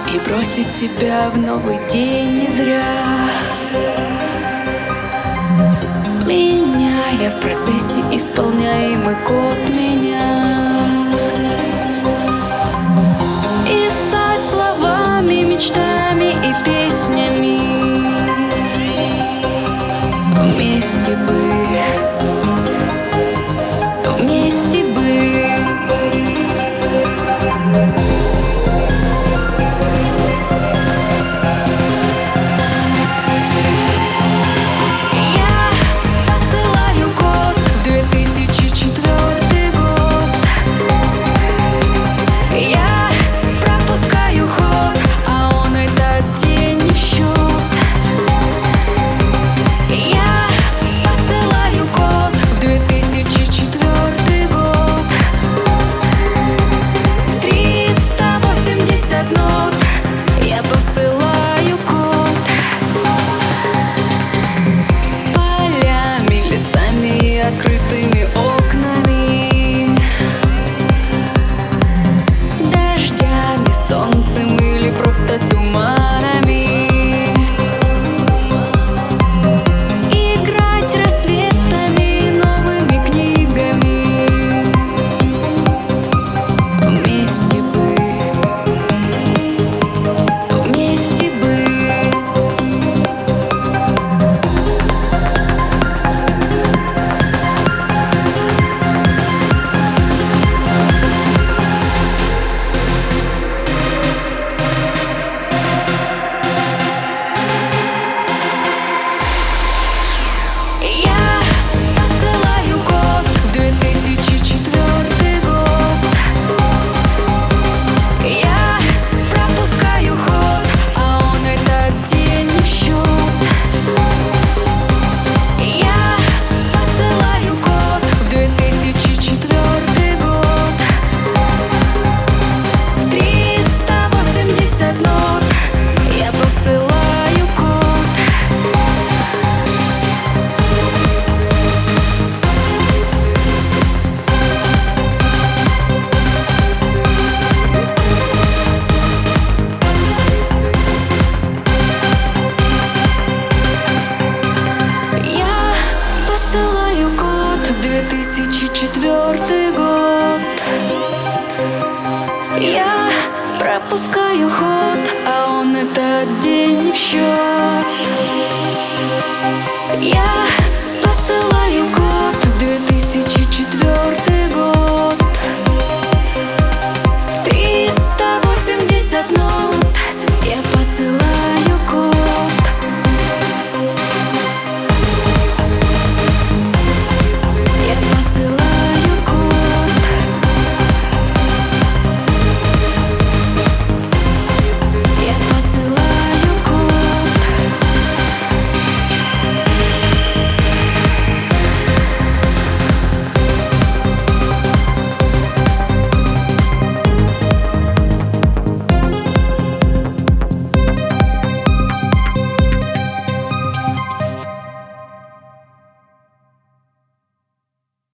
И бросить себя в новый день не зря. Меняя в процессе исполняемый код меня. Писать словами, мечтами и песнями. Вместе бы, вместе бы. Открытыми окнами, дождями, солнцем или просто туманами. Играть рассветами, новыми книгами. Вместе бы, вместе бы. Посылаю код в 2004 год. Я пропускаю ход, а он этот день не в счет. Я